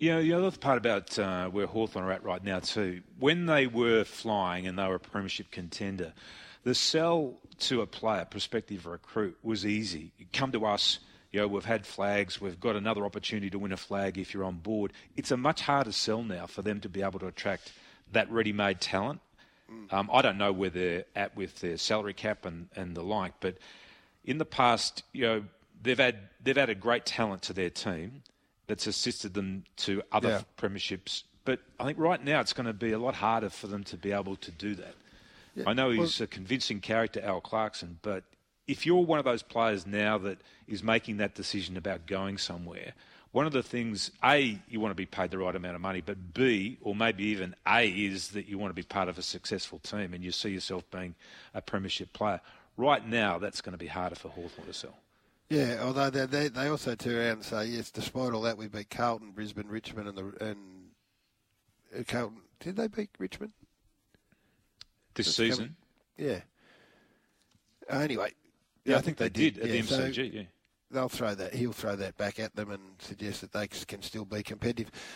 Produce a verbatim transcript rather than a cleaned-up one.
Yeah, the other part about uh, where Hawthorn are at right now too, when they were flying and they were a premiership contender, the sell to a player, prospective recruit, was easy. You come to us, you know, we've had flags, we've got another opportunity to win a flag if you're on board. It's a much harder sell now for them to be able to attract that ready-made talent. Um, I don't know where they're at with their salary cap and, and the like, but in the past, you know, they've had they've added great talent to their team that's assisted them to other Yeah. premierships. But I think right now it's going to be a lot harder for them to be able to do that. Yeah. I know he's Well, a convincing character, Al Clarkson, but if you're one of those players now that is making that decision about going somewhere, one of the things, A, you want to be paid the right amount of money, but B, or maybe even A, is that you want to be part of a successful team and you see yourself being a premiership player. Right now, that's going to be harder for Hawthorn to sell. Yeah, although they, they they also turn around and say, yes, despite all that, we beat Carlton, Brisbane, Richmond, and the and uh, Carlton. Did they beat Richmond This It's season? coming- Yeah. Uh, anyway. Yeah, I think they, did at yeah, the M C G, so yeah. They'll throw that. He'll throw that back at them and suggest that they can still be competitive.